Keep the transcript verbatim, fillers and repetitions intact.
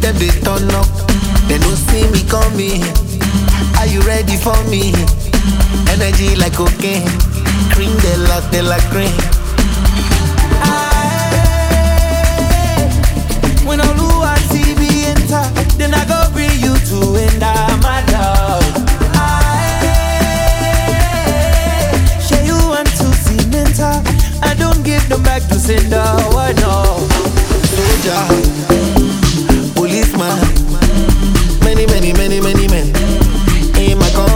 them they turn up. They don't see me coming. Are you ready for me? Energy like cocaine. Cream de la de la cream. When all who I see me enter, then I go bring you to end my love. I share you want to see mental. I don't give them back to sender.